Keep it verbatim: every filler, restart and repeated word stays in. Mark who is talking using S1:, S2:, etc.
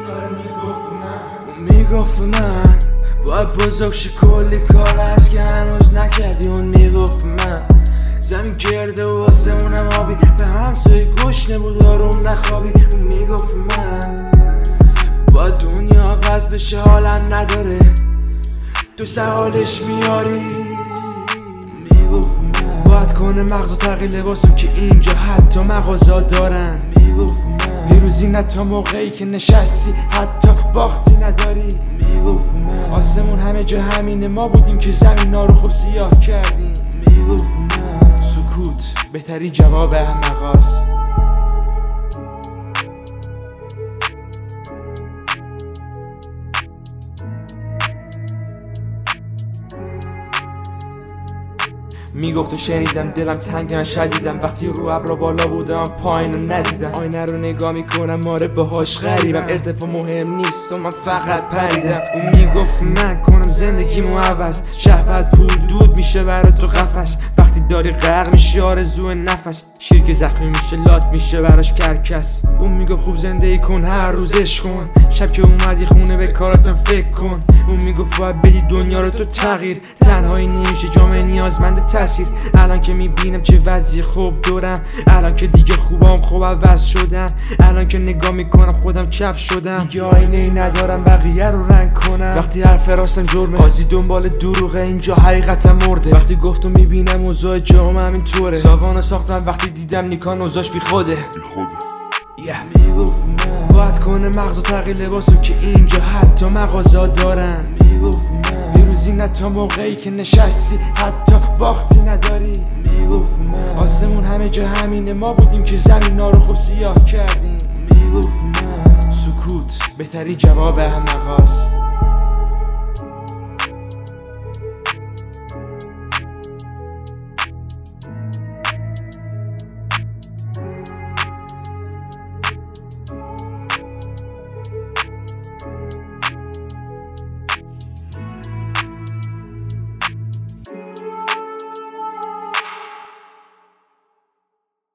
S1: اون میگفت من باید بزرگ شی، کلی کار هست که هنوز نکردی. اون میگفت من زمین گرده و آسمونم آبی، به همسایه گوش نبود آروم نخوابی. اون میگفت من باید دنیا عوض بشه، حالم نداره تو سوالش میاری. میگفت من باید کنه مغزو تغییر لباسو که اینجا حتی مغازا دارن. میگفت من پیروزی نه تا موقعی که نشستی حتی باختی نداری. میگفت من آسمون همه جا همینه، ما بودیم که زمینا رو خوب سیاه کردیم. میگفت من سکوت بهتری جواب احمقاست. میگفت و شنیدم، دلم تنگ من شدیدم وقتی رو ابرا بالا بودم پایین رو ندیدم. آینه رو نگاه میکنم ماره باهاش غریبم، ارتفاع مهم نیست و من فقط پریدم. اون میگفت من کنم زندگیمو عوض، شهوت پول دود میشه برای تو قفس. وقتی داری غرق میشی آرزو نفس، شیر که زخمی میشه لات میشه براش کرکس. اون میگفت خوب زندگی کن هر روزش کن، شب که اومدی خونه به کاراتم فکر کن. اون میگفت باید بدی دنیا رو تو تغییر، تنهایی نمیشه جامعه نیازمند تاثیر. الان که میبینم چه وضعی خوب دورم، الان که دیگه خوبام خوب عوض شدم، الان که نگاه میکنم خودم چپ شدم. دیگه آینه ای ندارم بقیه رو رنگ کنم. وقتی حرف راستم جرمه، قاضی دنبال دروغه، اینجا حقیقتم مرده. وقتی گفتم میبینم اوضاع جامعه همین طوره، ساوانو ساختم وقتی دیدم نیکان اوضاعش بی خوده. yeah. میگفت من باید کنه مغزو تغییر لباسو که اینجا حتی مغازا دارن. میگفت من پیروزی نه تا موقعی که نشستی حتی باختی نداری. میگفت من آسمون همه جا همینه، ما بودیم که زمینا رو خوب سیاه کردیم. میگفت من سکوت بهتری جواب احمقاست.